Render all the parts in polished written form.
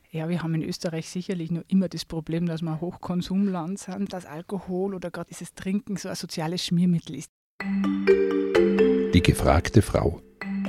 Ja, wir haben in Österreich sicherlich noch immer das Problem, dass wir ein Hochkonsumland sind, dass Alkohol oder gerade dieses Trinken so ein soziales Schmiermittel ist. Die gefragte Frau.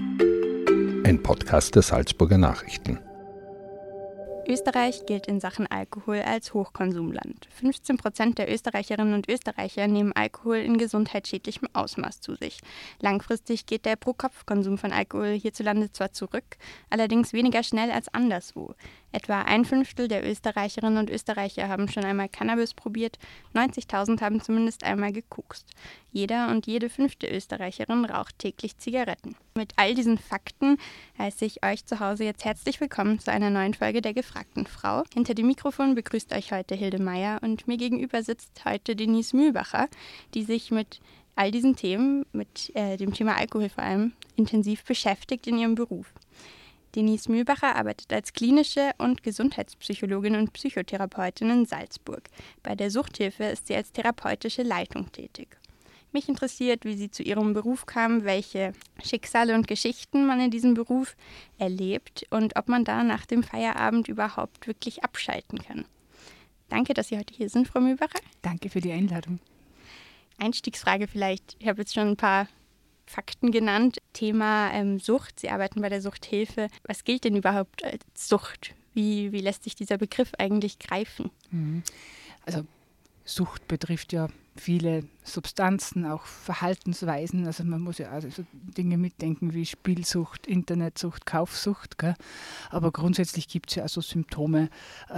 Ein Podcast der Salzburger Nachrichten. Österreich gilt in Sachen Alkohol als Hochkonsumland. 15% der Österreicherinnen und Österreicher nehmen Alkohol in gesundheitsschädlichem Ausmaß zu sich. Langfristig geht der Pro-Kopf-Konsum von Alkohol hierzulande zwar zurück, allerdings weniger schnell als anderswo. Etwa 1/5 der Österreicherinnen und Österreicher haben schon einmal Cannabis probiert, 90.000 haben zumindest einmal gekokst. Jeder und jede 5. Österreicherin raucht täglich Zigaretten. Mit all diesen Fakten heiße ich euch zu Hause jetzt herzlich willkommen zu einer neuen Folge der gefragten Frau. Hinter dem Mikrofon begrüßt euch heute Hilde Meyer und mir gegenüber sitzt heute Denise Mühlbacher, die sich mit all diesen Themen, mit dem Thema Alkohol vor allem, intensiv beschäftigt in ihrem Beruf. Denise Mühlbacher arbeitet als klinische und Gesundheitspsychologin und Psychotherapeutin in Salzburg. Bei der Suchthilfe ist sie als therapeutische Leitung tätig. Mich interessiert, wie sie zu ihrem Beruf kam, welche Schicksale und Geschichten man in diesem Beruf erlebt und ob man da nach dem Feierabend überhaupt wirklich abschalten kann. Danke, dass Sie heute hier sind, Frau Mühlbacher. Danke für die Einladung. Einstiegsfrage vielleicht. Ich habe jetzt schon ein paar Fakten genannt. Thema Sucht. Sie arbeiten bei der Suchthilfe. Was gilt denn überhaupt als Sucht? Wie lässt sich dieser Begriff eigentlich greifen? Also Sucht betrifft ja viele Substanzen, auch Verhaltensweisen. Also man muss ja also so Dinge mitdenken wie Spielsucht, Internetsucht, Kaufsucht. Gell? Aber grundsätzlich gibt es ja also Symptome,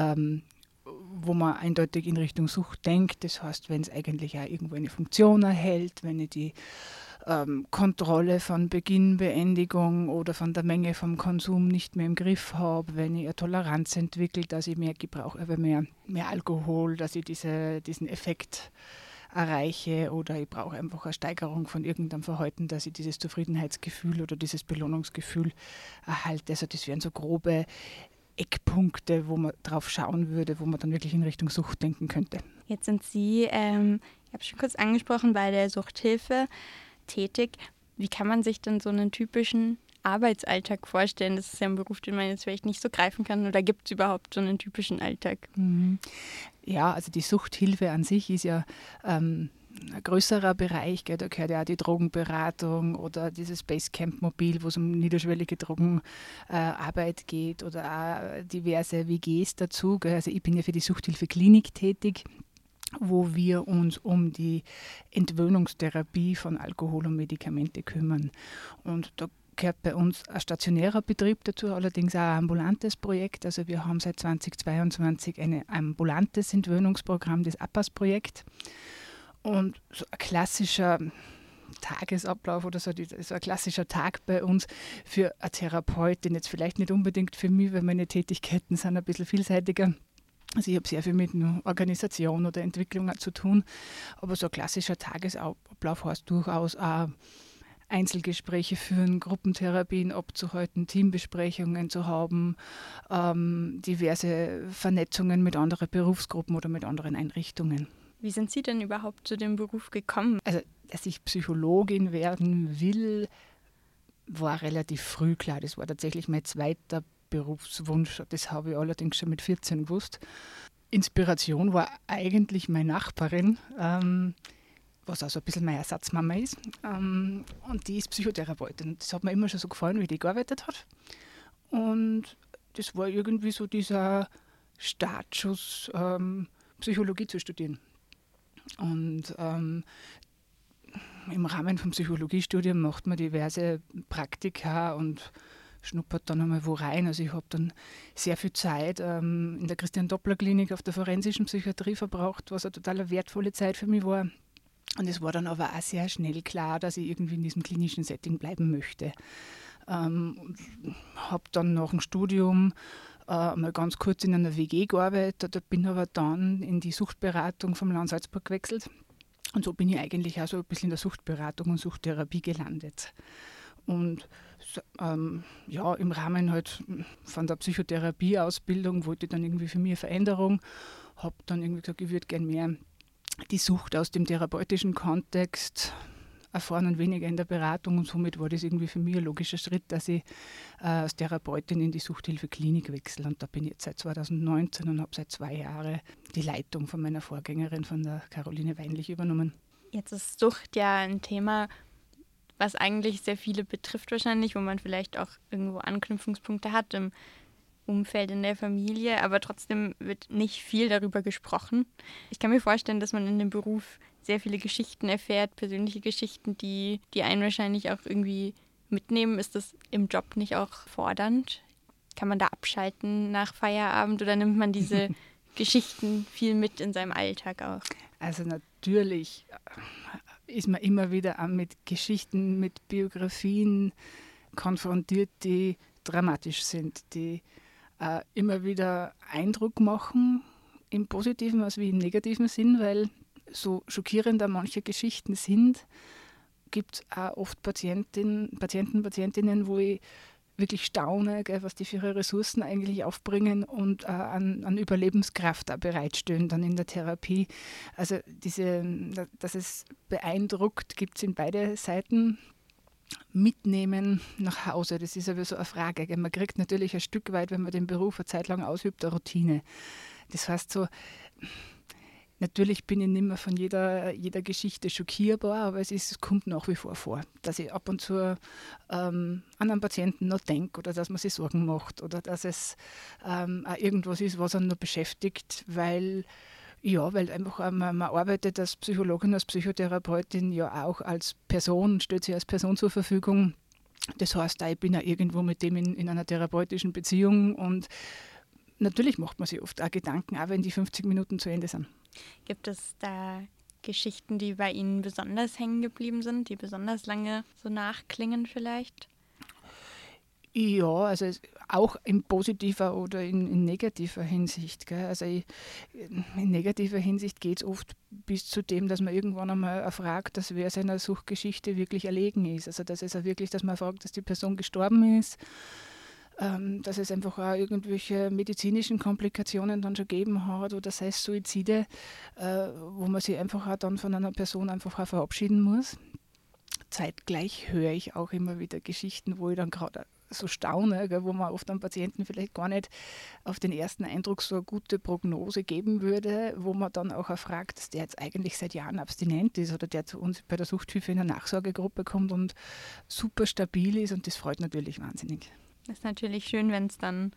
wo man eindeutig in Richtung Sucht denkt. Das heißt, wenn es eigentlich auch irgendwo eine Funktion erhält, wenn ich die Kontrolle von Beginn, Beendigung oder von der Menge vom Konsum nicht mehr im Griff habe, wenn ich eine Toleranz entwickle, dass ich mehr gebrauche, aber mehr Alkohol, dass ich diesen Effekt erreiche oder ich brauche einfach eine Steigerung von irgendeinem Verhalten, dass ich dieses Zufriedenheitsgefühl oder dieses Belohnungsgefühl erhalte. Also das wären so grobe Eckpunkte, wo man drauf schauen würde, wo man dann wirklich in Richtung Sucht denken könnte. Jetzt sind Sie, ich habe schon kurz angesprochen, bei der Suchthilfe tätig. Wie kann man sich denn so einen typischen Arbeitsalltag vorstellen? Das ist ja ein Beruf, den man jetzt vielleicht nicht so greifen kann. Oder gibt es überhaupt so einen typischen Alltag? Ja, also die Suchthilfe an sich ist ja ein größerer Bereich. Gell? Da gehört ja auch die Drogenberatung oder dieses Basecamp-Mobil, wo es um niederschwellige Drogenarbeit geht oder auch diverse WGs dazu. Gell? Also ich bin ja für die Suchthilfe-Klinik tätig, wo wir uns um die Entwöhnungstherapie von Alkohol und Medikamente kümmern. Und da gehört bei uns ein stationärer Betrieb dazu, allerdings auch ein ambulantes Projekt. Also wir haben seit 2022 ein ambulantes Entwöhnungsprogramm, das APAS-Projekt. Und so ein klassischer Tagesablauf oder so ein klassischer Tag bei uns für eine Therapeutin, jetzt vielleicht nicht unbedingt für mich, weil meine Tätigkeiten sind ein bisschen vielseitiger. Also ich habe sehr viel mit Organisation oder Entwicklung zu tun, aber so ein klassischer Tagesablauf heißt durchaus auch Einzelgespräche führen, Gruppentherapien abzuhalten, Teambesprechungen zu haben, diverse Vernetzungen mit anderen Berufsgruppen oder mit anderen Einrichtungen. Wie sind Sie denn überhaupt zu dem Beruf gekommen? Also, dass ich Psychologin werden will, war relativ früh klar. Das war tatsächlich mein zweiter Berufswunsch. Das habe ich allerdings schon mit 14 gewusst. Inspiration war eigentlich meine Nachbarin, was also ein bisschen meine Ersatzmama ist. Und die ist Psychotherapeutin. Das hat mir immer schon so gefallen, wie die gearbeitet hat. Und das war irgendwie so dieser Startschuss, Psychologie zu studieren. Und im Rahmen vom Psychologiestudium macht man diverse Praktika und schnuppert dann einmal wo rein. Also ich habe dann sehr viel Zeit in der Christian-Doppler-Klinik auf der forensischen Psychiatrie verbraucht, was eine total wertvolle Zeit für mich war. Und es war dann aber auch sehr schnell klar, dass ich irgendwie in diesem klinischen Setting bleiben möchte. Habe dann nach dem Studium mal ganz kurz in einer WG gearbeitet, bin aber dann in die Suchtberatung vom Land Salzburg gewechselt. Und so bin ich eigentlich auch so ein bisschen in der Suchtberatung und Suchttherapie gelandet. Und im Rahmen halt von der Psychotherapieausbildung wollte ich dann irgendwie für mich eine Veränderung. Habe dann irgendwie gesagt, ich würde gerne mehr die Sucht aus dem therapeutischen Kontext erfahren und weniger in der Beratung. Und somit war das irgendwie für mich ein logischer Schritt, dass ich als Therapeutin in die Suchthilfe-Klinik wechsle. Und da bin ich jetzt seit 2019 und habe seit 2 Jahren die Leitung von meiner Vorgängerin, von der Caroline Weinlich, übernommen. Jetzt ist Sucht ja ein Thema, was eigentlich sehr viele betrifft wahrscheinlich, wo man vielleicht auch irgendwo Anknüpfungspunkte hat im Umfeld, in der Familie, aber trotzdem wird nicht viel darüber gesprochen. Ich kann mir vorstellen, dass man in dem Beruf sehr viele Geschichten erfährt, persönliche Geschichten, die einen wahrscheinlich auch irgendwie mitnehmen. Ist das im Job nicht auch fordernd? Kann man da abschalten nach Feierabend oder nimmt man diese Geschichten viel mit in seinem Alltag auch? Also natürlich ist man immer wieder auch mit Geschichten, mit Biografien konfrontiert, die dramatisch sind, die immer wieder Eindruck machen, im positiven als wie im negativen Sinn, weil so schockierend manche Geschichten sind, gibt es auch oft Patientinnen, wo ich wirklich staune, gell, was die für ihre Ressourcen eigentlich aufbringen und an Überlebenskraft auch bereitstellen dann in der Therapie. Also dass es beeindruckt, gibt es in beide Seiten. Mitnehmen nach Hause, das ist aber so eine Frage. Gell. Man kriegt natürlich ein Stück weit, wenn man den Beruf eine Zeit lang ausübt, eine Routine. Das heißt so, natürlich bin ich nicht mehr von jeder Geschichte schockierbar, aber es kommt nach wie vor, dass ich ab und zu an einen Patienten noch denke oder dass man sich Sorgen macht oder dass es auch irgendwas ist, was einen noch beschäftigt, weil einfach man arbeitet als Psychologin, als Psychotherapeutin ja auch als Person, stellt sich als Person zur Verfügung. Das heißt, ich bin auch irgendwo mit dem in einer therapeutischen Beziehung und natürlich macht man sich oft auch Gedanken, auch wenn die 50 Minuten zu Ende sind. Gibt es da Geschichten, die bei Ihnen besonders hängen geblieben sind, die besonders lange so nachklingen vielleicht? Ja, also auch in positiver oder in negativer Hinsicht. Gell? Also in negativer Hinsicht geht es oft bis zu dem, dass man irgendwann einmal erfragt, dass wer seiner Suchtgeschichte wirklich erlegen ist. Also dass es auch wirklich, dass man fragt, dass die Person gestorben ist, dass es einfach auch irgendwelche medizinischen Komplikationen dann schon gegeben hat oder sei es Suizide, wo man sich einfach auch dann von einer Person einfach auch verabschieden muss. Zeitgleich höre ich auch immer wieder Geschichten, wo ich dann gerade so staune, gell, wo man oft einem Patienten vielleicht gar nicht auf den ersten Eindruck so eine gute Prognose geben würde, wo man dann auch fragt, dass der jetzt eigentlich seit Jahren abstinent ist oder der zu uns bei der Suchthilfe in eine Nachsorgegruppe kommt und super stabil ist und das freut natürlich wahnsinnig. Das ist natürlich schön, wenn dann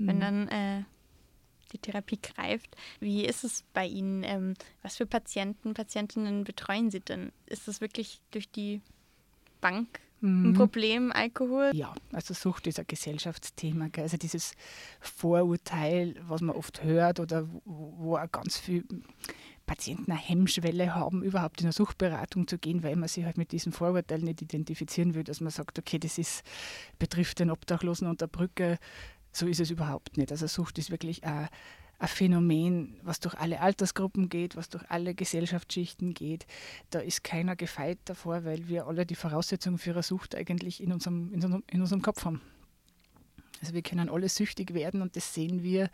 die Therapie greift. Wie ist es bei Ihnen? Was für Patientinnen betreuen Sie denn? Ist das wirklich durch die Bank ein Problem, Alkohol? Ja, also Sucht ist ein Gesellschaftsthema. Gell? Also dieses Vorurteil, was man oft hört oder wo auch ganz viele Patienten eine Hemmschwelle haben, überhaupt in eine Suchtberatung zu gehen, weil man sich halt mit diesem Vorurteil nicht identifizieren will, dass man sagt, okay, betrifft den Obdachlosen unter der Brücke. So ist es überhaupt nicht. Also Sucht ist wirklich ein Phänomen, was durch alle Altersgruppen geht, was durch alle Gesellschaftsschichten geht. Da ist keiner gefeit davor, weil wir alle die Voraussetzungen für eine Sucht eigentlich in unserem Kopf haben. Also wir können alle süchtig werden und das sehen wir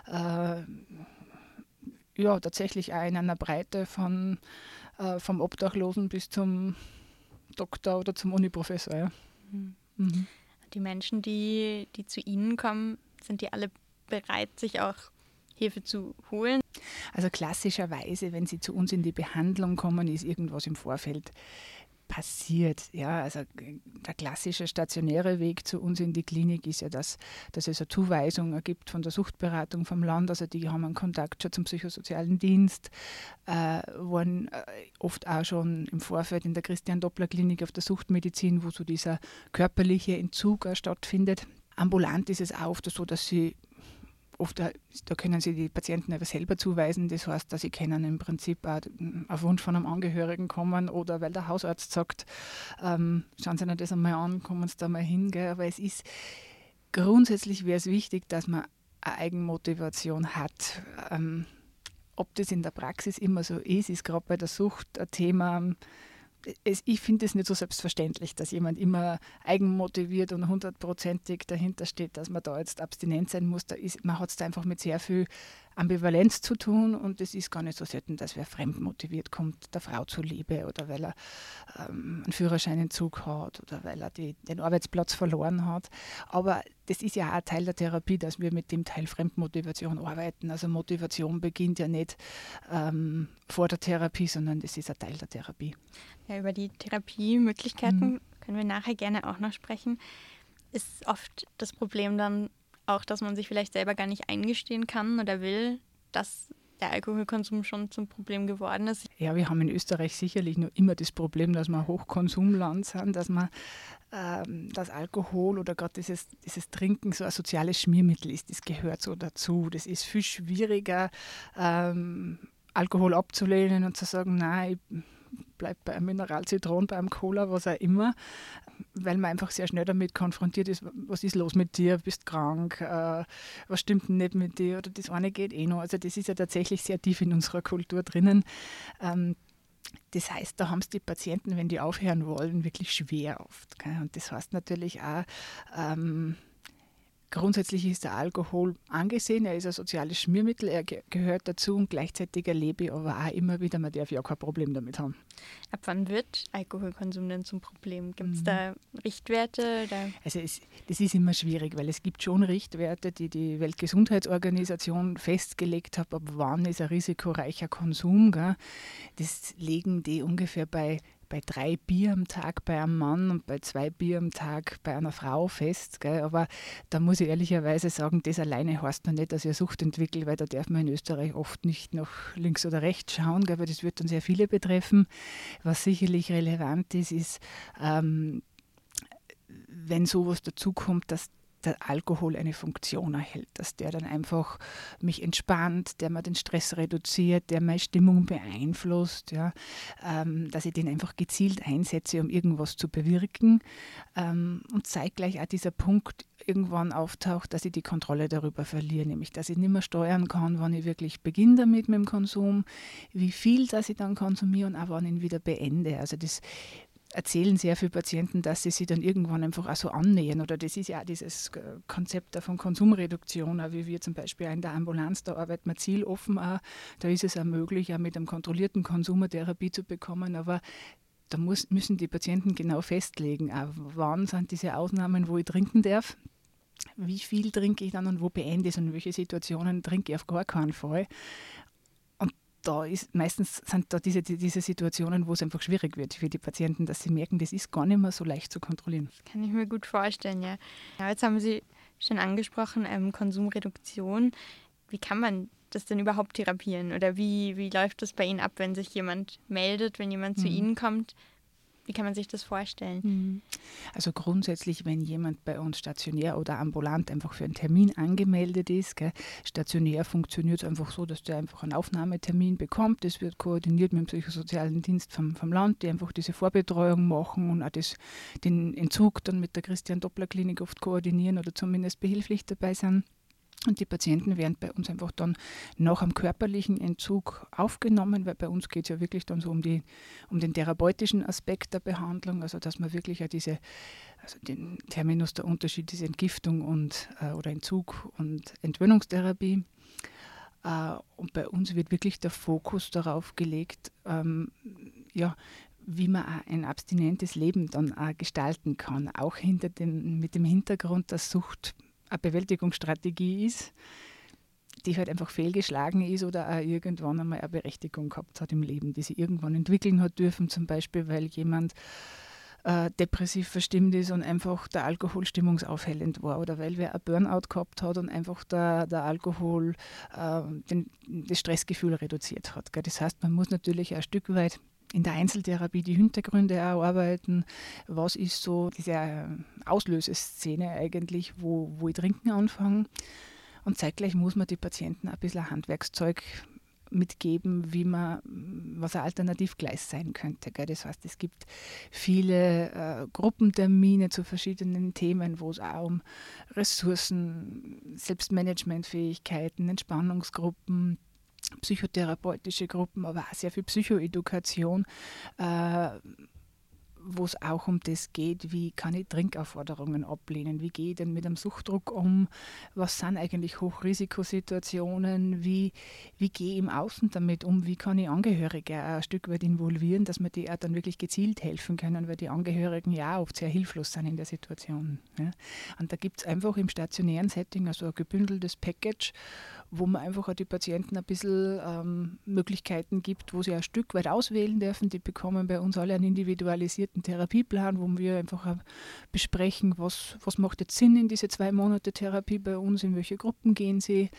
tatsächlich auch in einer Breite vom Obdachlosen bis zum Doktor oder zum Uniprofessor. Ja. Mhm. Die Menschen, die zu Ihnen kommen, sind die alle bereit, sich auch Hilfe zu holen? Also klassischerweise, wenn sie zu uns in die Behandlung kommen, ist irgendwas im Vorfeld passiert. Ja, also der klassische stationäre Weg zu uns in die Klinik ist ja, dass es eine Zuweisung gibt von der Suchtberatung vom Land. Also die haben einen Kontakt schon zum psychosozialen Dienst, waren oft auch schon im Vorfeld in der Christian-Doppler-Klinik auf der Suchtmedizin, wo so dieser körperliche Entzug stattfindet. Ambulant ist es auch oft so, dass sie da können sie die Patienten aber selber zuweisen. Das heißt, dass sie können im Prinzip auch auf Wunsch von einem Angehörigen kommen oder weil der Hausarzt sagt, schauen Sie sich das einmal an, kommen Sie da mal hin. Gell? Aber grundsätzlich wäre es wichtig, dass man eine Eigenmotivation hat. Ob das in der Praxis immer so ist gerade bei der Sucht ein Thema. Ich finde es nicht so selbstverständlich, dass jemand immer eigenmotiviert und 100%ig dahinter steht, dass man da jetzt abstinent sein muss. Man hat es da einfach mit sehr viel Ambivalenz zu tun und es ist gar nicht so selten, dass wer fremdmotiviert kommt, der Frau zuliebe oder weil er einen Führerscheinentzug hat oder weil er den Arbeitsplatz verloren hat. Aber das ist ja auch ein Teil der Therapie, dass wir mit dem Teil Fremdmotivation arbeiten. Also Motivation beginnt ja nicht vor der Therapie, sondern das ist ein Teil der Therapie. Ja, über die Therapiemöglichkeiten können wir nachher gerne auch noch sprechen. Ist oft das Problem dann auch, dass man sich vielleicht selber gar nicht eingestehen kann oder will, dass der Alkoholkonsum schon zum Problem geworden ist? Ja, wir haben in Österreich sicherlich noch immer das Problem, dass wir ein Hochkonsumland sind, dass man das Alkohol oder gerade dieses Trinken so ein soziales Schmiermittel ist. Das gehört so dazu. Das ist viel schwieriger, Alkohol abzulehnen und zu sagen, nein, ich bleibe bei einem Mineral, Zitron, bei einem Cola, was auch immer, weil man einfach sehr schnell damit konfrontiert ist, was ist los mit dir, bist krank, was stimmt denn nicht mit dir oder das eine geht eh noch. Also das ist ja tatsächlich sehr tief in unserer Kultur drinnen. Das heißt, da haben es die Patienten, wenn die aufhören wollen, wirklich schwer oft. Gell? Und das heißt natürlich auch, grundsätzlich ist der Alkohol angesehen, er ist ein soziales Schmiermittel, er gehört dazu und gleichzeitig erlebe ich aber auch immer wieder, man darf ja auch kein Problem damit haben. Ab wann wird Alkoholkonsum denn zum Problem? Gibt es da Richtwerte? Also das ist immer schwierig, weil es gibt schon Richtwerte, die die Weltgesundheitsorganisation festgelegt hat, ab wann ist ein risikoreicher Konsum. Gell? Das legen die ungefähr bei 3 Bier am Tag bei einem Mann und bei 2 Bier am Tag bei einer Frau fest. Gell? Aber da muss ich ehrlicherweise sagen, das alleine heißt noch nicht, dass ich eine Sucht entwickle, weil da darf man in Österreich oft nicht nach links oder rechts schauen, gell? Weil das wird dann sehr viele betreffen. Was sicherlich relevant ist, wenn sowas dazukommt, dass der Alkohol eine Funktion erhält, dass der dann einfach mich entspannt, der mir den Stress reduziert, der meine Stimmung beeinflusst, ja, dass ich den einfach gezielt einsetze, um irgendwas zu bewirken und zeitgleich auch dieser Punkt irgendwann auftaucht, dass ich die Kontrolle darüber verliere, nämlich dass ich nicht mehr steuern kann, wann ich wirklich beginne damit mit dem Konsum, wie viel, dass ich dann konsumiere und auch wann ich ihn wieder beende. Also das erzählen sehr viele Patienten, dass sie sich dann irgendwann einfach auch so annähern. Oder das ist ja auch dieses Konzept von Konsumreduktion, auch wie wir zum Beispiel auch in der Ambulanz, da arbeiten wir zieloffen auch. Da ist es auch möglich, auch mit einem kontrollierten Konsum eine Therapie zu bekommen. Aber da müssen die Patienten genau festlegen, auch wann sind diese Ausnahmen, wo ich trinken darf, wie viel trinke ich dann und wo beende ich es und in welche Situationen trinke ich auf gar keinen Fall. Da ist meistens sind da diese Situationen, wo es einfach schwierig wird für die Patienten, dass sie merken, das ist gar nicht mehr so leicht zu kontrollieren. Das kann ich mir gut vorstellen, ja. Ja, jetzt haben Sie schon angesprochen, Konsumreduktion. Wie kann man das denn überhaupt therapieren? Oder wie läuft das bei Ihnen ab, wenn sich jemand meldet, wenn jemand zu Ihnen kommt? Wie kann man sich das vorstellen? Also grundsätzlich, wenn jemand bei uns stationär oder ambulant einfach für einen Termin angemeldet ist, gell, stationär funktioniert es einfach so, dass der einfach einen Aufnahmetermin bekommt. Das wird koordiniert mit dem psychosozialen Dienst vom Land, die einfach diese Vorbetreuung machen und auch den Entzug dann mit der Christian-Doppler-Klinik oft koordinieren oder zumindest behilflich dabei sind. Und die Patienten werden bei uns einfach dann nach einem körperlichen Entzug aufgenommen, weil bei uns geht es ja wirklich dann so um den therapeutischen Aspekt der Behandlung, also dass man wirklich auch den Terminus, der Unterschied ist Entgiftung oder Entzug und Entwöhnungstherapie. Und bei uns wird wirklich der Fokus darauf gelegt, wie man auch ein abstinentes Leben dann auch gestalten kann, auch mit dem Hintergrund, dass Sucht eine Bewältigungsstrategie ist, die halt einfach fehlgeschlagen ist oder auch irgendwann einmal eine Berechtigung gehabt hat im Leben, die sie irgendwann entwickeln hat dürfen, zum Beispiel, weil jemand depressiv verstimmt ist und einfach der Alkohol stimmungsaufhellend war oder weil wer ein Burnout gehabt hat und einfach der Alkohol das Stressgefühl reduziert hat. Das heißt, man muss natürlich ein Stück weit in der Einzeltherapie die Hintergründe erarbeiten. Was ist so diese Auslöseszene eigentlich, wo ich trinken anfange? Und zeitgleich muss man die Patienten ein bisschen Handwerkszeug mitgeben, was ein Alternativgleis sein könnte. Das heißt, es gibt viele Gruppentermine zu verschiedenen Themen, wo es auch um Ressourcen, Selbstmanagementfähigkeiten, Entspannungsgruppen, psychotherapeutische Gruppen, aber auch sehr viel Psychoedukation, wo es auch um das geht, wie kann ich Trinkaufforderungen ablehnen, wie gehe ich denn mit einem Suchtdruck um, was sind eigentlich Hochrisikosituationen, wie gehe ich im Außen damit um, wie kann ich Angehörige auch ein Stück weit involvieren, dass wir die auch dann wirklich gezielt helfen können, weil die Angehörigen ja oft sehr hilflos sind in der Situation. Ja. Und da gibt es einfach im stationären Setting also ein gebündeltes Package, wo man einfach auch die Patienten ein bisschen Möglichkeiten gibt, wo sie ein Stück weit auswählen dürfen. Die bekommen bei uns alle einen individualisierten Therapieplan, wo wir einfach auch besprechen, was macht jetzt Sinn in diese 2 Monate Therapie bei uns, in welche Gruppen gehen sie,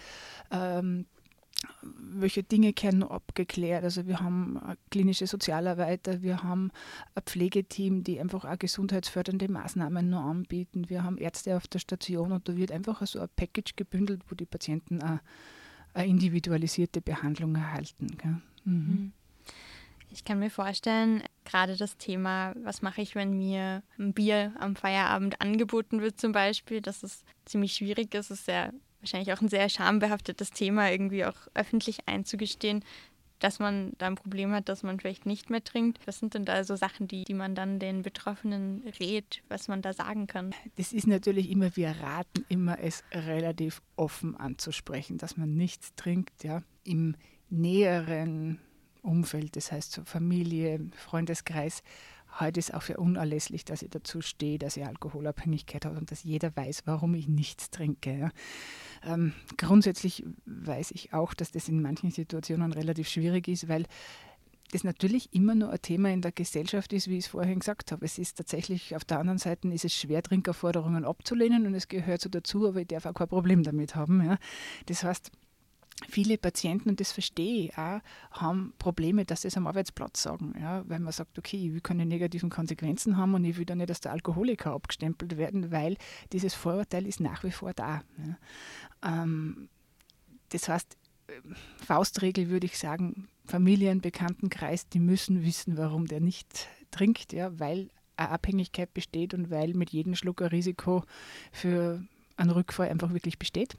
welche Dinge werden noch abgeklärt. Also wir haben klinische Sozialarbeiter, wir haben ein Pflegeteam, die einfach auch gesundheitsfördernde Maßnahmen noch anbieten. Wir haben Ärzte auf der Station und da wird einfach so ein Package gebündelt, wo die Patienten auch eine individualisierte Behandlung erhalten. Mhm. Ich kann mir vorstellen, gerade das Thema, was mache ich, wenn mir ein Bier am Feierabend angeboten wird zum Beispiel, dass es ziemlich schwierig ist. Es ist ja wahrscheinlich auch ein sehr schambehaftetes Thema, irgendwie auch öffentlich einzugestehen, dass man da ein Problem hat, dass man vielleicht nicht mehr trinkt. Was sind denn da so Sachen, die man dann den Betroffenen rät, was man da sagen kann? Das ist natürlich immer, wir raten immer, es relativ offen anzusprechen, dass man nichts trinkt, ja, im näheren Umfeld, das heißt so Familie, Freundeskreis. Heute ist auch für unerlässlich, dass ich dazu stehe, dass ich Alkoholabhängigkeit habe und dass jeder weiß, warum ich nichts trinke. Ja. Grundsätzlich weiß ich auch, dass das in manchen Situationen relativ schwierig ist, weil das natürlich immer nur ein Thema in der Gesellschaft ist, wie ich es vorhin gesagt habe. Es ist tatsächlich, auf der anderen Seite ist es schwer, Trinkerforderungen abzulehnen und es gehört so dazu, aber ich darf auch kein Problem damit haben. Ja. Das heißt, viele Patienten, und das verstehe ich auch, haben Probleme, dass sie es am Arbeitsplatz sagen. Ja, weil man sagt, okay, ich will keine negativen Konsequenzen haben und ich will da nicht als der Alkoholiker abgestempelt werden, weil dieses Vorurteil ist nach wie vor da. Ja. Das heißt, Faustregel würde ich sagen, Familien, Bekanntenkreis, die müssen wissen, warum der nicht trinkt, ja, weil eine Abhängigkeit besteht und weil mit jedem Schluck ein Risiko für einen Rückfall einfach wirklich besteht.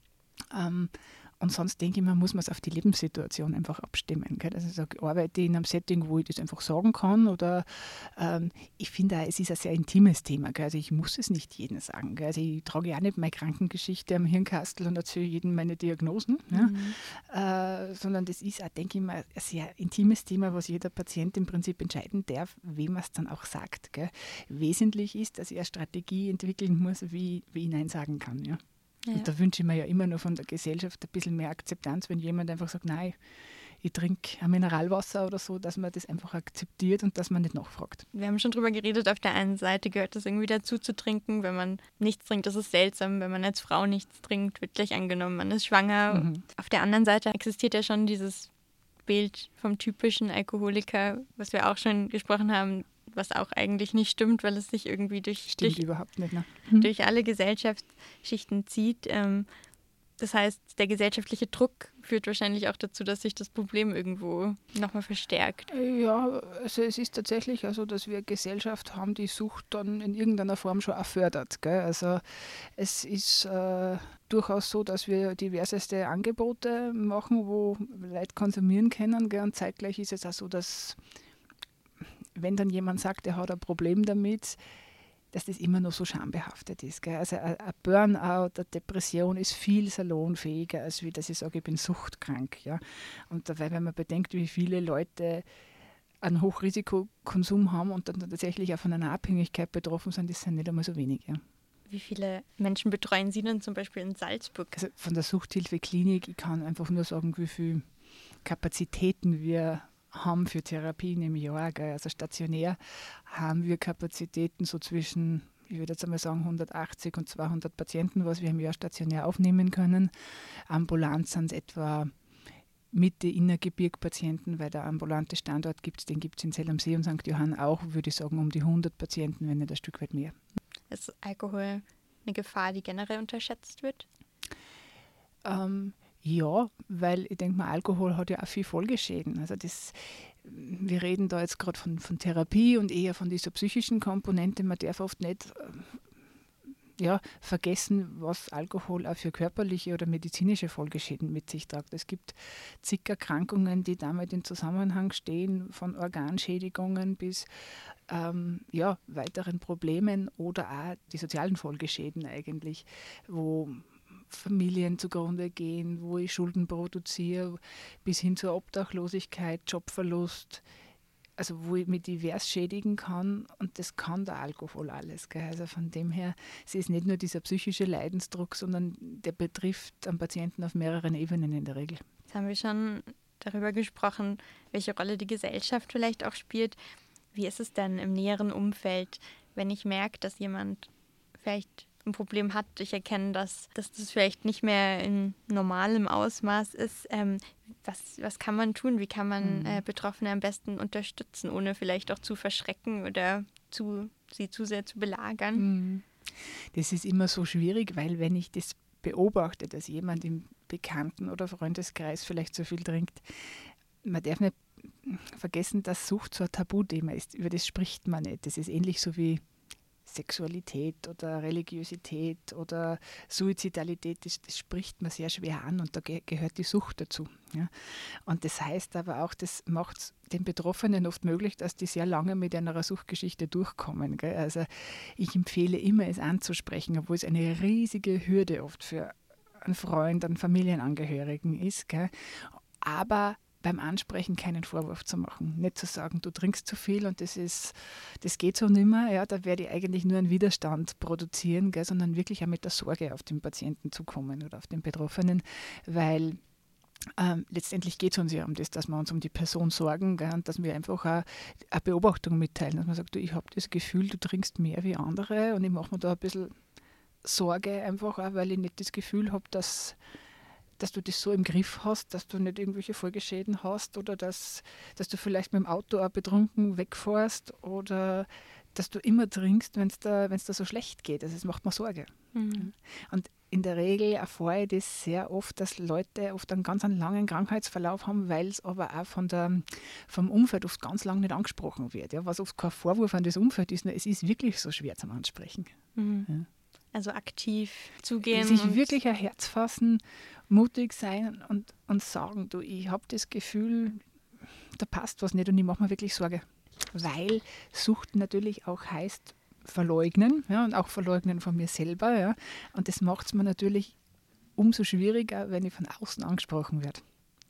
Und sonst denke ich mir, muss man es auf die Lebenssituation einfach abstimmen. Gell? Also ich sage, arbeite in einem Setting, wo ich das einfach sagen kann oder ich finde auch, es ist ein sehr intimes Thema. Gell? Also ich muss es nicht jedem sagen. Gell? Also ich trage ja nicht meine Krankengeschichte am Hirnkastel und erzähle jedem meine Diagnosen, sondern das ist auch, denke ich mal, ein sehr intimes Thema, was jeder Patient im Prinzip entscheiden darf, wem er es dann auch sagt. Gell? Wesentlich ist, dass ich eine Strategie entwickeln muss, wie ich Nein sagen kann. Ja. Ja. Und da wünsche ich mir ja immer noch von der Gesellschaft ein bisschen mehr Akzeptanz, wenn jemand einfach sagt, nein, ich trinke ein Mineralwasser oder so, dass man das einfach akzeptiert und dass man nicht nachfragt. Wir haben schon drüber geredet, auf der einen Seite gehört das irgendwie dazu zu trinken, wenn man nichts trinkt, das ist seltsam, wenn man als Frau nichts trinkt, wird gleich angenommen, man ist schwanger. Mhm. Auf der anderen Seite existiert ja schon dieses Bild vom typischen Alkoholiker, was wir auch schon gesprochen haben, was auch eigentlich nicht stimmt, weil es sich irgendwie durch alle Gesellschaftsschichten zieht. Das heißt, der gesellschaftliche Druck führt wahrscheinlich auch dazu, dass sich das Problem irgendwo nochmal verstärkt. Ja, also es ist tatsächlich also, dass wir eine Gesellschaft haben, die Sucht dann in irgendeiner Form schon auch fördert. Gell? Also es ist durchaus so, dass wir diverseste Angebote machen, wo Leute konsumieren können. Gell? Und zeitgleich ist es auch so, dass wenn dann jemand sagt, er hat ein Problem damit, dass das immer noch so schambehaftet ist. Gell? Also ein Burnout, eine Depression ist viel salonfähiger, als wie dass ich sage, ich bin suchtkrank. Ja? Und dabei, wenn man bedenkt, wie viele Leute einen Hochrisikokonsum haben und dann tatsächlich auch von einer Abhängigkeit betroffen sind, das sind nicht einmal so wenige. Ja. Wie viele Menschen betreuen Sie denn zum Beispiel in Salzburg? Also von der Suchthilfe-Klinik, ich kann einfach nur sagen, wie viele Kapazitäten wir haben für Therapien im Jahr. Gell. Also stationär haben wir Kapazitäten so zwischen, ich würde jetzt einmal sagen, 180 und 200 Patienten, was wir im Jahr stationär aufnehmen können. Ambulant sind es etwa Mitte Innergebirg-Patienten, weil der ambulante Standort gibt, den gibt es in Zell am See und St. Johann auch, würde ich sagen, um die 100 Patienten, wenn nicht ein Stück weit mehr. Ist Alkohol eine Gefahr, die generell unterschätzt wird? Ja, weil ich denke mal, Alkohol hat ja auch viel Folgeschäden. Also wir reden da jetzt gerade von Therapie und eher von dieser psychischen Komponente. Man darf oft nicht vergessen, was Alkohol auch für körperliche oder medizinische Folgeschäden mit sich trägt. Es gibt zig Erkrankungen, die damit in Zusammenhang stehen, von Organschädigungen bis weiteren Problemen oder auch die sozialen Folgeschäden eigentlich, wo Familien zugrunde gehen, wo ich Schulden produziere, bis hin zur Obdachlosigkeit, Jobverlust, also wo ich mich divers schädigen kann, und das kann der Alkohol alles. Gell? Also von dem her, es ist nicht nur dieser psychische Leidensdruck, sondern der betrifft einen Patienten auf mehreren Ebenen in der Regel. Jetzt haben wir schon darüber gesprochen, welche Rolle die Gesellschaft vielleicht auch spielt. Wie ist es denn im näheren Umfeld, wenn ich merke, dass jemand vielleicht ein Problem hat, ich erkenne, dass das vielleicht nicht mehr in normalem Ausmaß ist. Was kann man tun? Wie kann man Betroffene am besten unterstützen, ohne vielleicht auch zu verschrecken oder sie zu sehr zu belagern? Das ist immer so schwierig, weil wenn ich das beobachte, dass jemand im Bekannten- oder Freundeskreis vielleicht zu viel trinkt, man darf nicht vergessen, dass Sucht so ein Tabuthema ist. Über das spricht man nicht. Das ist ähnlich so wie Sexualität oder Religiosität oder Suizidalität, das spricht man sehr schwer an, und da gehört die Sucht dazu. Ja. Und das heißt aber auch, das macht es den Betroffenen oft möglich, dass die sehr lange mit einer Suchtgeschichte durchkommen. Gell. Also ich empfehle immer, es anzusprechen, obwohl es eine riesige Hürde oft für einen Freund, einen Familienangehörigen ist. Gell. Aber beim Ansprechen keinen Vorwurf zu machen. Nicht zu sagen, du trinkst zu viel und das geht so nimmer, ja, da werde ich eigentlich nur einen Widerstand produzieren, gell, sondern wirklich auch mit der Sorge auf den Patienten zu kommen oder auf den Betroffenen, weil letztendlich geht es uns ja um das, dass wir uns um die Person sorgen, gell, und dass wir einfach auch eine Beobachtung mitteilen, dass man sagt, du, ich habe das Gefühl, du trinkst mehr wie andere, und ich mache mir da ein bisschen Sorge einfach auch, weil ich nicht das Gefühl habe, dass du das so im Griff hast, dass du nicht irgendwelche Folgeschäden hast, oder dass du vielleicht mit dem Auto auch betrunken wegfährst, oder dass du immer trinkst, wenn es da so schlecht geht. Also es macht mir Sorge. Und in der Regel erfahre ich das sehr oft, dass Leute oft einen ganz langen Krankheitsverlauf haben, weil es aber auch vom Umfeld oft ganz lange nicht angesprochen wird. Ja, was oft kein Vorwurf an das Umfeld ist, nur es ist wirklich so schwer zum Ansprechen. Ja. Also aktiv zugehen. Sich wirklich ein Herz fassen, mutig sein und sagen, du, ich habe das Gefühl, da passt was nicht und ich mache mir wirklich Sorge. Weil Sucht natürlich auch heißt verleugnen, ja, und auch verleugnen von mir selber. Ja, und das macht es mir natürlich umso schwieriger, wenn ich von außen angesprochen werde.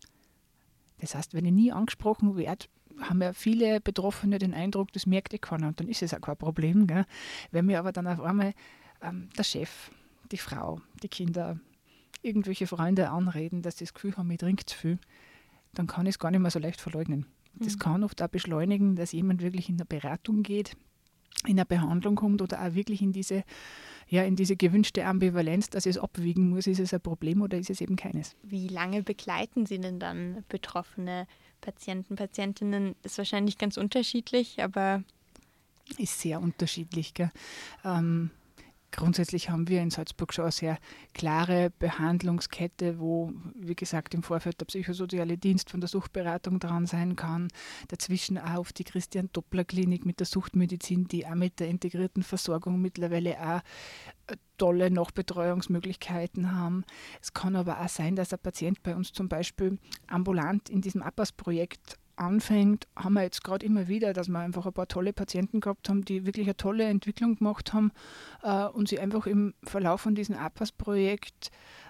Das heißt, wenn ich nie angesprochen werde, haben ja viele Betroffene den Eindruck, das merkt keiner, und dann ist es auch kein Problem. Gell? Wenn mir aber dann auf einmal der Chef, die Frau, die Kinder, irgendwelche Freunde anreden, dass sie das Gefühl haben, ich trinke zu viel, dann kann ich es gar nicht mehr so leicht verleugnen. Das kann oft auch beschleunigen, dass jemand wirklich in eine Beratung geht, in eine Behandlung kommt oder auch wirklich in diese gewünschte Ambivalenz, dass es abwiegen muss, ist es ein Problem oder ist es eben keines. Wie lange begleiten Sie denn dann betroffene Patienten, Patientinnen? Ist wahrscheinlich ganz unterschiedlich, aber... Ist sehr unterschiedlich, gell? Grundsätzlich haben wir in Salzburg schon eine sehr klare Behandlungskette, wo, wie gesagt, im Vorfeld der psychosoziale Dienst von der Suchtberatung dran sein kann. Dazwischen auch die Christian-Doppler-Klinik mit der Suchtmedizin, die auch mit der integrierten Versorgung mittlerweile auch tolle Nachbetreuungsmöglichkeiten haben. Es kann aber auch sein, dass ein Patient bei uns zum Beispiel ambulant in diesem APAS-Projekt anfängt, haben wir jetzt gerade immer wieder, dass wir einfach ein paar tolle Patienten gehabt haben, die wirklich eine tolle Entwicklung gemacht haben und sie einfach im Verlauf von diesem APAS-Projekt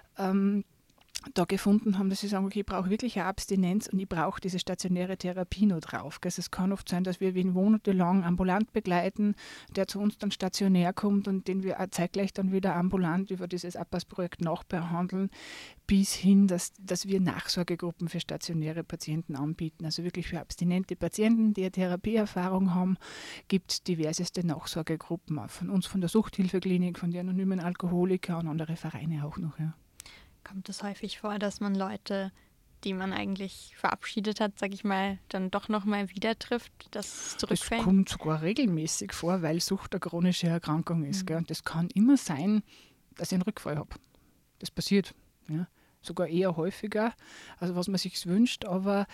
da gefunden haben, dass sie sagen, okay, ich brauche wirklich eine Abstinenz und ich brauche diese stationäre Therapie noch drauf. Also es kann oft sein, dass wir ihn monatelang ambulant begleiten, der zu uns dann stationär kommt und den wir auch zeitgleich dann wieder ambulant über dieses APAS-Projekt nachbehandeln, bis hin, dass wir Nachsorgegruppen für stationäre Patienten anbieten. Also wirklich für abstinente Patienten, die eine Therapieerfahrung haben, gibt es diverseste Nachsorgegruppen, auch von uns, von der Suchthilfeklinik, von den anonymen Alkoholikern und andere Vereine auch noch. Ja. Kommt es häufig vor, dass man Leute, die man eigentlich verabschiedet hat, sage ich mal, dann doch nochmal wieder trifft, das zurückfällt? Das kommt sogar regelmäßig vor, weil Sucht eine chronische Erkrankung ist. Gell? Und das kann immer sein, dass ich einen Rückfall habe. Das passiert. Ja? Sogar eher häufiger, also was man sich wünscht, aber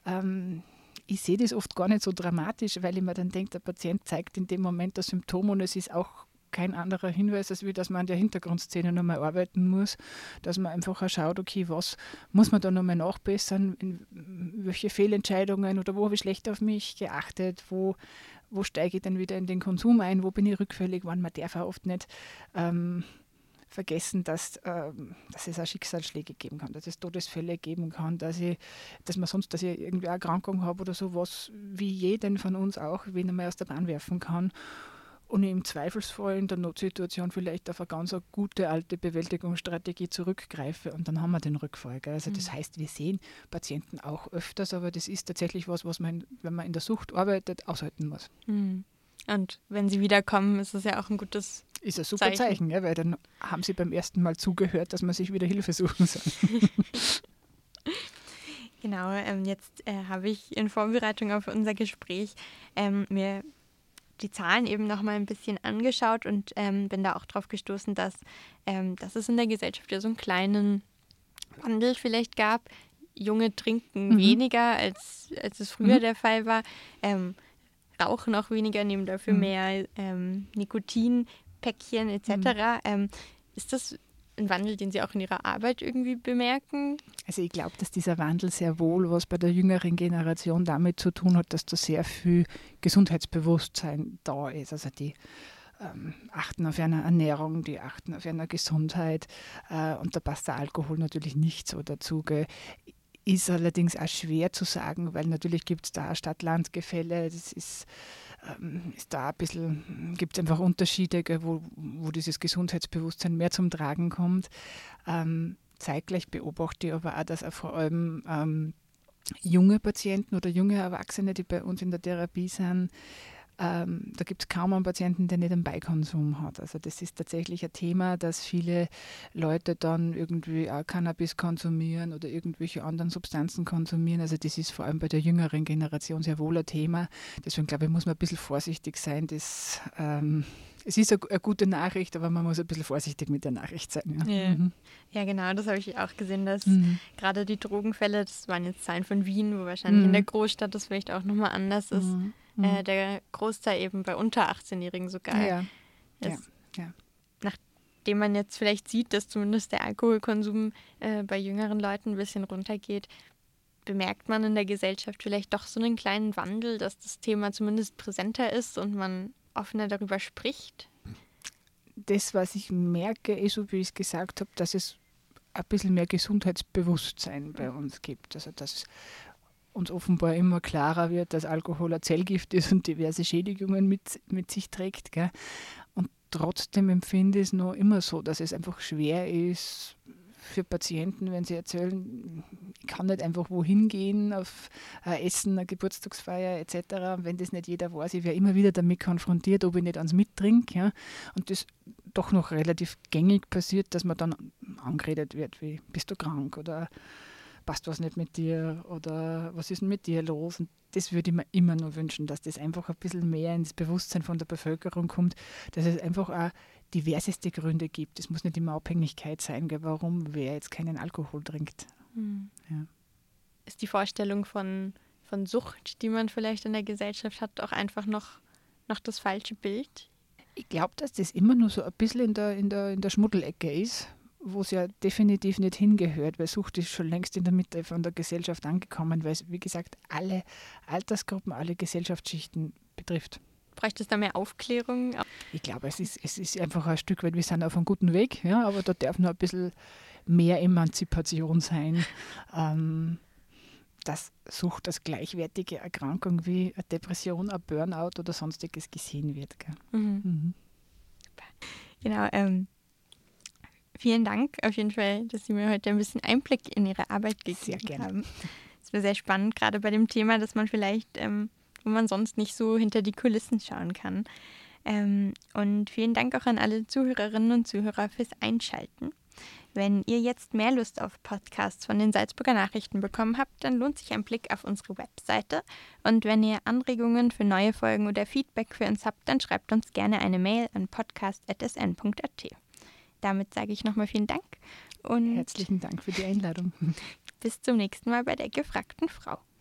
ich sehe das oft gar nicht so dramatisch, weil ich mir dann denke, der Patient zeigt in dem Moment das Symptom und es ist auch kein anderer Hinweis, als wie, dass man an der Hintergrundszene nochmal arbeiten muss, dass man einfach auch schaut, okay, was muss man da nochmal nachbessern, in welche Fehlentscheidungen oder wo habe ich schlecht auf mich geachtet, wo steige ich dann wieder in den Konsum ein, wo bin ich rückfällig, wann man darf auch oft nicht vergessen, dass es auch Schicksalsschläge geben kann, dass es Todesfälle geben kann, dass ich irgendwie eine Erkrankung habe oder so, was wie jeden von uns auch, wen einmal aus der Bahn werfen kann. Und im Zweifelsfall in der Notsituation vielleicht auf eine ganz gute alte Bewältigungsstrategie zurückgreife und dann haben wir den Rückfall. Gell? Also das heißt, wir sehen Patienten auch öfters, aber das ist tatsächlich was man, wenn man in der Sucht arbeitet, aushalten muss. Und wenn sie wiederkommen, ist es ja auch ein gutes Ist ein super Zeichen, ja, weil dann haben sie beim ersten Mal zugehört, dass man sich wieder Hilfe suchen soll. Genau, jetzt habe ich in Vorbereitung auf unser Gespräch mir die Zahlen eben noch mal ein bisschen angeschaut und bin da auch drauf gestoßen, dass es in der Gesellschaft ja so einen kleinen Wandel vielleicht gab. Junge trinken weniger, als es früher der Fall war, rauchen auch weniger, nehmen dafür mehr Nikotinpäckchen etc. Ist das ein Wandel, den Sie auch in Ihrer Arbeit irgendwie bemerken? Also ich glaube, dass dieser Wandel sehr wohl was bei der jüngeren Generation damit zu tun hat, dass da sehr viel Gesundheitsbewusstsein da ist. Also die achten auf eine Ernährung, die achten auf eine Gesundheit und da passt der Alkohol natürlich nicht so dazu. Gell. Ist allerdings auch schwer zu sagen, weil natürlich gibt es da Stadt-Land-Gefälle, das ist da ein bisschen, gibt es einfach Unterschiede, gell, wo dieses Gesundheitsbewusstsein mehr zum Tragen kommt. Zeitgleich beobachte ich aber auch, dass auch vor allem junge Patienten oder junge Erwachsene, die bei uns in der Therapie sind, da gibt es kaum einen Patienten, der nicht einen Beikonsum hat. Also das ist tatsächlich ein Thema, dass viele Leute dann irgendwie auch Cannabis konsumieren oder irgendwelche anderen Substanzen konsumieren. Also das ist vor allem bei der jüngeren Generation sehr wohl ein Thema. Deswegen glaube ich, muss man ein bisschen vorsichtig sein. Es ist eine gute Nachricht, aber man muss ein bisschen vorsichtig mit der Nachricht sein. Ja, ja genau, das habe ich auch gesehen, dass gerade die Drogenfälle, das waren jetzt Zahlen von Wien, wo wahrscheinlich in der Großstadt das vielleicht auch nochmal anders ist. Der Großteil eben bei unter 18-Jährigen sogar ist. Ja. Nachdem man jetzt vielleicht sieht, dass zumindest der Alkoholkonsum bei jüngeren Leuten ein bisschen runtergeht, bemerkt man in der Gesellschaft vielleicht doch so einen kleinen Wandel, dass das Thema zumindest präsenter ist und man offener darüber spricht? Das, was ich merke, ist, so wie ich es gesagt habe, dass es ein bisschen mehr Gesundheitsbewusstsein bei uns gibt. Also dass uns offenbar immer klarer wird, dass Alkohol ein Zellgift ist und diverse Schädigungen mit sich trägt. Gell? Und trotzdem empfinde ich es noch immer so, dass es einfach schwer ist für Patienten, wenn sie erzählen, ich kann nicht einfach wohin gehen, auf ein Essen, eine Geburtstagsfeier etc. Wenn das nicht jeder weiß, ich werde immer wieder damit konfrontiert, ob ich nicht ans mittrinke. Ja? Und das doch noch relativ gängig passiert, dass man dann angeredet wird, wie bist du krank oder passt was nicht mit dir oder was ist denn mit dir los? Und das würde ich mir immer nur wünschen, dass das einfach ein bisschen mehr ins Bewusstsein von der Bevölkerung kommt, dass es einfach auch diverseste Gründe gibt. Es muss nicht immer Abhängigkeit sein, warum wer jetzt keinen Alkohol trinkt. Ja. Ist die Vorstellung von Sucht, die man vielleicht in der Gesellschaft hat, auch einfach noch das falsche Bild? Ich glaube, dass das immer nur so ein bisschen in der Schmuddelecke ist, wo es ja definitiv nicht hingehört, weil Sucht ist schon längst in der Mitte von der Gesellschaft angekommen, weil es, wie gesagt, alle Altersgruppen, alle Gesellschaftsschichten betrifft. Bräuchte es da mehr Aufklärung? Ich glaube, es ist einfach ein Stück weit, wir sind auf einem guten Weg, ja, aber da darf noch ein bisschen mehr Emanzipation sein, dass Sucht als gleichwertige Erkrankung wie eine Depression, ein Burnout oder sonstiges gesehen wird. Gell? Genau, vielen Dank auf jeden Fall, dass Sie mir heute ein bisschen Einblick in Ihre Arbeit gegeben haben. Es war sehr spannend, gerade bei dem Thema, dass man vielleicht, wo man sonst nicht so hinter die Kulissen schauen kann. Und vielen Dank auch an alle Zuhörerinnen und Zuhörer fürs Einschalten. Wenn ihr jetzt mehr Lust auf Podcasts von den Salzburger Nachrichten bekommen habt, dann lohnt sich ein Blick auf unsere Webseite. Und wenn ihr Anregungen für neue Folgen oder Feedback für uns habt, dann schreibt uns gerne eine Mail an podcast@sn.at. Damit sage ich nochmal vielen Dank und herzlichen Dank für die Einladung. Bis zum nächsten Mal bei der gefragten Frau.